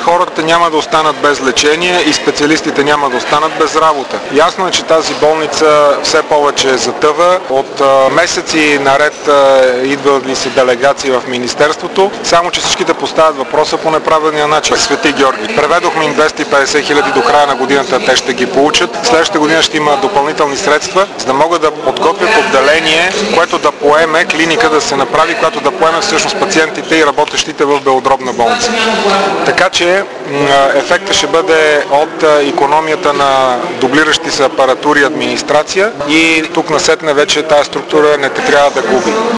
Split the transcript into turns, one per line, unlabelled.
хората няма да останат без лечение и специалистите няма да останат без работа. Ясно е, че тази болница все повече затъва. От месеци наред идват ли се делегации в Министерството, само че всичките поставят въпроса по неправилния начин. Свети Георги. Преведохме им 250 хиляди до края на годината, те ще ги получат. Следващата година ще има допълнителни средства, за да могат да подготвят отделение, което да поеме клиника да се направи, която да поеме всъщност пациентите и работещите в белодробна болница. Така че ефектът ще бъде от икономията на дублиращи се апаратури и администрация и тук насетне вече тази структура не трябва да губи.